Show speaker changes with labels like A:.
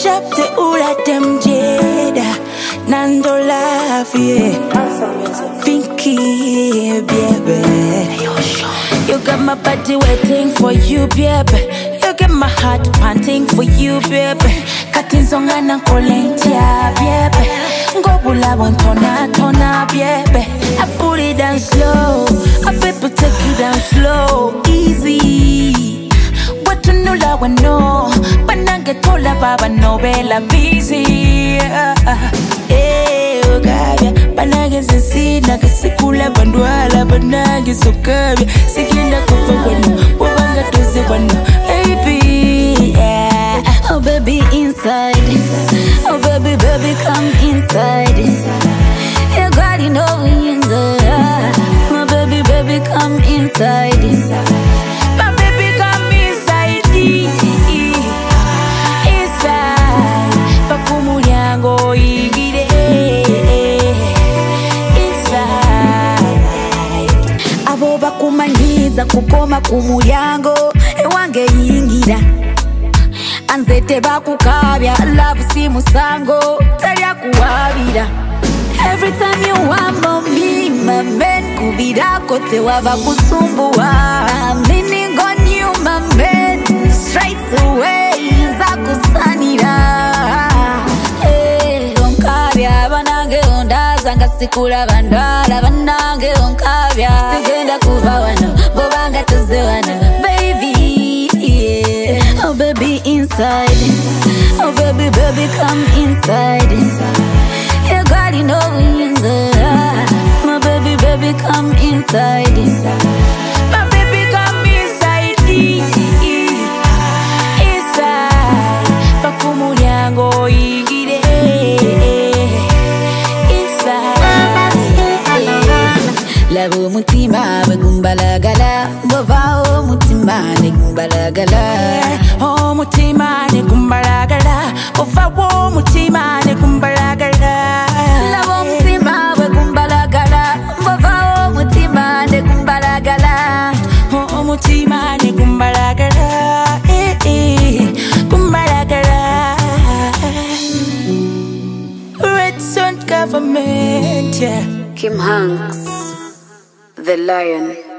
A: Shop the ula dem jeda Nando love yeah Pinky baby You got my body waiting for you baby You got my heart panting for you baby Katinzonga na kolentia baby Ngobula tona baby I put it down slow I people take you down slow Easy What you know la wano Banange tola baba novela busy Ogabia Banange zesina Kasikula bandwala Banange sokabia Sikinda kufa wano Wabanga toze wano Baby yeah.
B: Oh baby inside Oh baby baby come inside You got it all inside My baby baby come inside
A: My baby come inside Inside Fakumulyango igire Inside
B: Abo bakumanyiza kukoma kumulyango Ewange yingira Anzete bakukabya Love si musango Talya kuwabira Every time you want me My man kubira kote waba kusumbuwa I'm leaning on you my man Straight away zakusanira Onkabya banange ondaza ngasikula bandwala Banange onkabya sigenda kuva wano Bobanga tuze wano Baby yeah. Oh baby inside Oh baby baby come inside You got it all inside My baby baby come inside
A: My baby come inside Inside Fakumulyango igire Inside
B: Labo mutima begumbalagala Bova o mutima negumbalagala
A: Oh mutima negumbalagala Ova wo mutima negumbalagala
B: Labo mutima begumbalagala Bova o mutima negumbalagala
A: Oh mutima negumbalagala Gumbalagala Red Sun Government yeah
B: Kim Hanks The Lion